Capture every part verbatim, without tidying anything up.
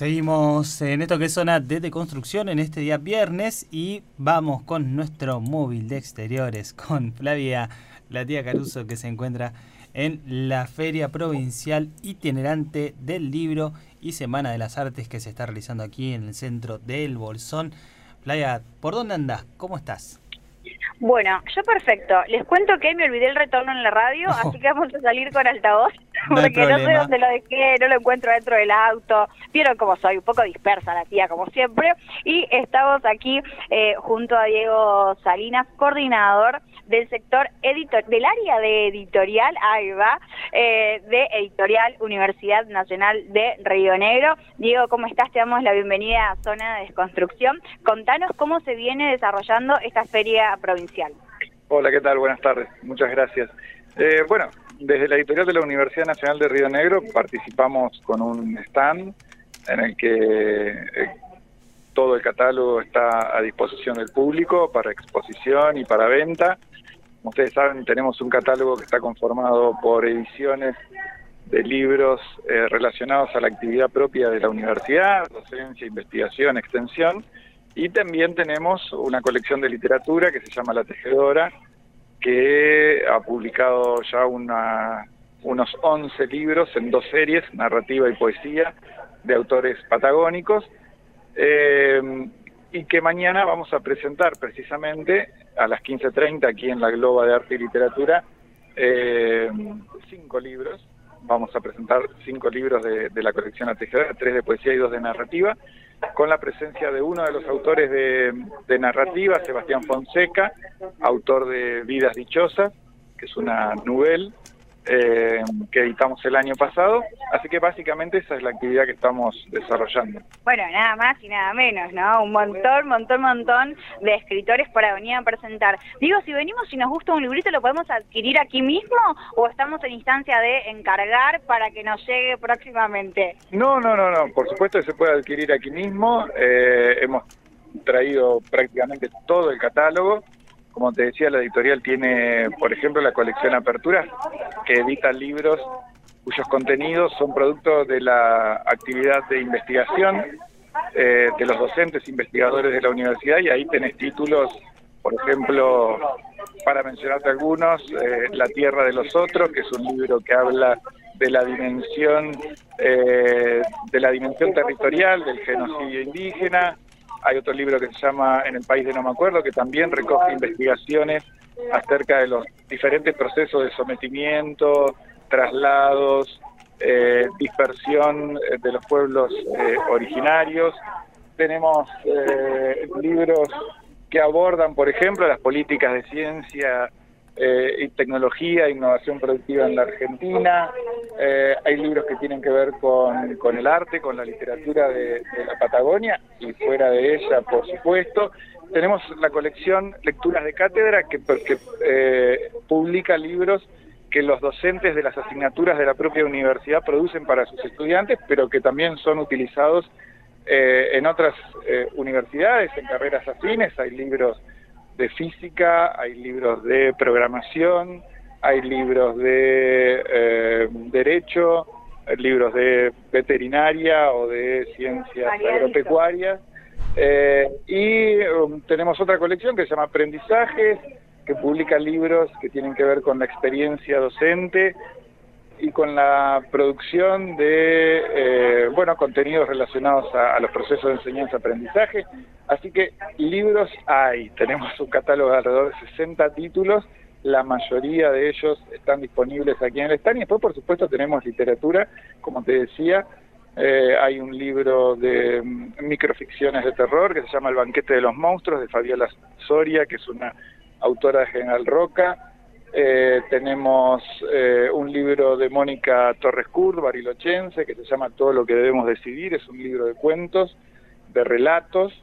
Seguimos en esto que es Zona de Deconstrucción en este día viernes y vamos con nuestro móvil de exteriores, con Flavia, la tía Caruso, que se encuentra en la Feria Provincial Itinerante del Libro y Semana de las Artes que se está realizando aquí en el centro del Bolsón. Flavia, ¿por dónde andás? ¿Cómo estás? Bueno, yo perfecto. Les cuento que me olvidé el retorno en la radio, oh. así que vamos a salir con altavoz, no porque no sé dónde lo dejé, no lo encuentro dentro del auto. Vieron cómo soy, un poco dispersa la tía, como siempre. Y estamos aquí eh, junto a Diego Salinas, coordinador del sector editor del área de editorial, ahí va, eh, de Editorial Universidad Nacional de Río Negro. Diego, ¿cómo estás? Te damos la bienvenida a Zona de Desconstrucción. Contanos cómo se viene desarrollando esta feria provincial. Hola, ¿qué tal? Buenas tardes. Muchas gracias. Eh, bueno, desde la editorial de la Universidad Nacional de Río Negro participamos con un stand en el que eh, todo el catálogo está a disposición del público para exposición y para venta. Como ustedes saben, tenemos un catálogo que está conformado por ediciones de libros eh, relacionados a la actividad propia de la universidad, docencia, investigación, extensión, y también tenemos una colección de literatura que se llama La Tejedora, que ha publicado ya una, unos once libros en dos series, narrativa y poesía, de autores patagónicos, eh, y que mañana vamos a presentar precisamente a las quince treinta aquí en la Globa de Arte y Literatura, eh, cinco libros. Vamos a presentar cinco libros de, de la colección La Tejedora, tres de poesía y dos de narrativa, con la presencia de uno de los autores de, de narrativa, Sebastián Fonseca, autor de Vidas Dichosas, que es una novela eh, que editamos el año pasado. Así que básicamente esa es la actividad que estamos desarrollando. Bueno, nada más y nada menos, ¿no? Un montón, montón, montón de escritores para venir a presentar. Digo, si venimos y nos gusta un librito, ¿lo podemos adquirir aquí mismo o estamos en instancia de encargar para que nos llegue próximamente? No, no, no, no. Por supuesto que se puede adquirir aquí mismo. Eh, hemos traído prácticamente todo el catálogo. Como te decía, la editorial tiene, por ejemplo, la colección Apertura, que edita libros cuyos contenidos son producto de la actividad de investigación eh, de los docentes investigadores de la universidad, y ahí tenés títulos, por ejemplo, para mencionarte algunos, eh, La Tierra de los Otros, que es un libro que habla de la dimensión eh, de la dimensión territorial del genocidio indígena. Hay otro libro que se llama En el país de no me acuerdo, que también recoge investigaciones acerca de los diferentes procesos de sometimiento, traslados, eh, dispersión de los pueblos eh, originarios. Tenemos eh, libros que abordan, por ejemplo, las políticas de ciencia eh, y tecnología e innovación productiva en la Argentina. Eh, hay libros que tienen que ver con, con el arte, con la literatura de, de la Patagonia y fuera de ella, por supuesto. Tenemos la colección Lecturas de Cátedra, que, que eh, publica libros que los docentes de las asignaturas de la propia universidad producen para sus estudiantes, pero que también son utilizados eh, en otras eh, universidades, en carreras afines. Hay libros de física, hay libros de programación, hay libros de eh, derecho, hay libros de veterinaria o de ciencias agropecuarias. Eh, y um, tenemos otra colección que se llama Aprendizajes, que publica libros que tienen que ver con la experiencia docente y con la producción de eh, bueno, contenidos relacionados a, a los procesos de enseñanza-aprendizaje. Así que libros hay, tenemos un catálogo de alrededor de sesenta títulos, la mayoría de ellos están disponibles aquí en el stand, y después por supuesto tenemos literatura, como te decía. Eh, hay un libro de um, microficciones de terror que se llama El banquete de los monstruos, de Fabiola Soria, que es una autora de General Roca. Eh, tenemos eh, un libro de Mónica Torres Curt, barilochense, que se llama Todo lo que debemos decidir. Es un libro de cuentos, de relatos.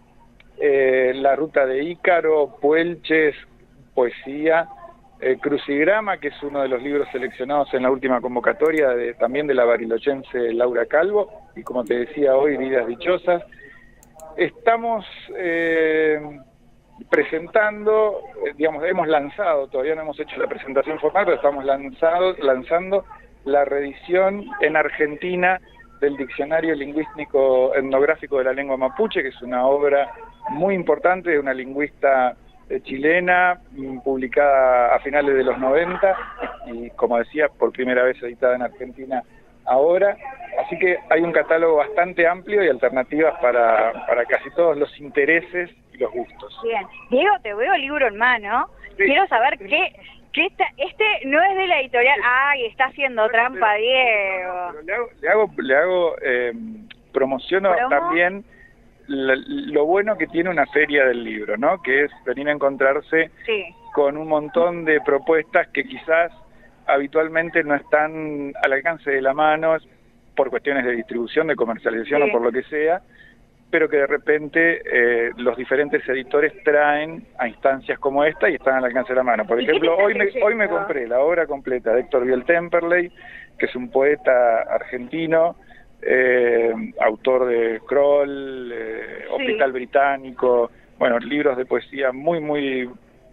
Eh, La ruta de Ícaro, Puelches, poesía. Eh, Crucigrama, que es uno de los libros seleccionados en la última convocatoria de, también de la barilochense Laura Calvo, y como te decía hoy, Vidas Dichosas. Estamos eh, presentando, eh, digamos, hemos lanzado, todavía no hemos hecho la presentación formal, pero estamos lanzado, lanzando la reedición en Argentina del Diccionario Lingüístico Etnográfico de la Lengua Mapuche, que es una obra muy importante de una lingüista eh, chilena, publicada a finales de los noventa y, como decía, por primera vez editada en Argentina ahora. Así que hay un catálogo bastante amplio y alternativas para, para casi todos los intereses y los gustos. Bien. Diego, te veo el libro en mano. Sí. Quiero saber qué... que esta, este no es de la editorial. Ay, está haciendo bueno, trampa, pero, Diego. Pero le hago, le hago, le hago eh, promociono ¿Promo? también la, lo bueno que tiene una feria del libro, ¿no? Que es venir a encontrarse sí. con un montón de propuestas que quizás habitualmente no están al alcance de la mano por cuestiones de distribución, de comercialización sí. o por lo que sea, pero que de repente eh, los diferentes editores traen a instancias como esta y están al alcance de la mano. Por ejemplo, hoy me, hoy me compré la obra completa de Héctor Biel Temperley, que es un poeta argentino, eh, autor de Kroll, eh, sí. Hospital Británico, bueno, libros de poesía muy, muy,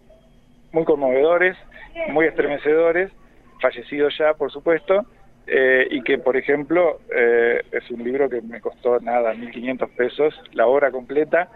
muy conmovedores, muy estremecedores, fallecido ya, por supuesto, eh, y que, por ejemplo, eh, es un libro que me costó, nada, mil quinientos pesos, la obra completa,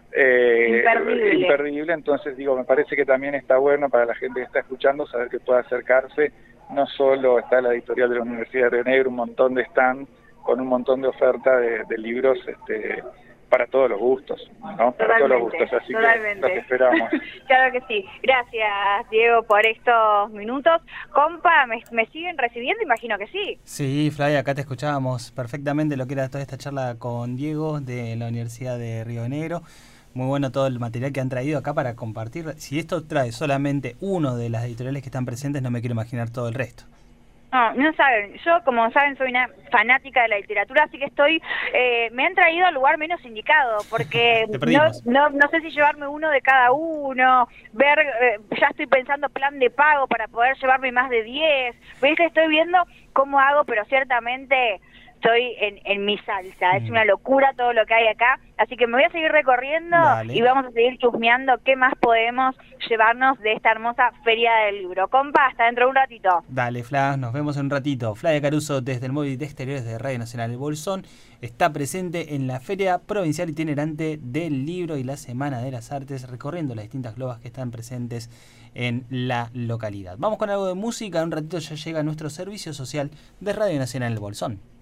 eh, imperdible. imperdible, entonces, digo, me parece que también está bueno para la gente que está escuchando saber que puede acercarse, no solo está la editorial de la Universidad de Río Negro, un montón de stand con un montón de oferta de, de libros, este... para todos los gustos, ¿no? Para todos los gustos, así totalmente. que los esperamos. Claro que sí. Gracias, Diego, por estos minutos. Compa, ¿me, ¿me siguen recibiendo? Imagino que sí. Sí, Flavia, acá te escuchábamos perfectamente lo que era toda esta charla con Diego de la Universidad de Río Negro. Muy bueno todo el material que han traído acá para compartir. Si esto trae solamente uno de las editoriales que están presentes, no me quiero imaginar todo el resto. No, no saben, yo como saben soy una fanática de la literatura, así que estoy, eh, me han traído al lugar menos indicado, porque no, no, no sé si llevarme uno de cada uno, ver, eh, ya estoy pensando plan de pago para poder llevarme más de diez, veis que estoy viendo cómo hago, pero ciertamente estoy en, en mi salsa, mm. es una locura todo lo que hay acá, así que me voy a seguir recorriendo Dale. y vamos a seguir chusmeando qué más podemos llevarnos de esta hermosa feria del libro. Compa, hasta dentro de un ratito. Dale, Fla, nos vemos en un ratito. Flavia Caruso, desde el móvil de exteriores de Radio Nacional El Bolsón, está presente en la Feria Provincial Itinerante del Libro y la Semana de las Artes, recorriendo las distintas globas que están presentes en la localidad. Vamos con algo de música, en un ratito ya llega nuestro servicio social de Radio Nacional El Bolsón.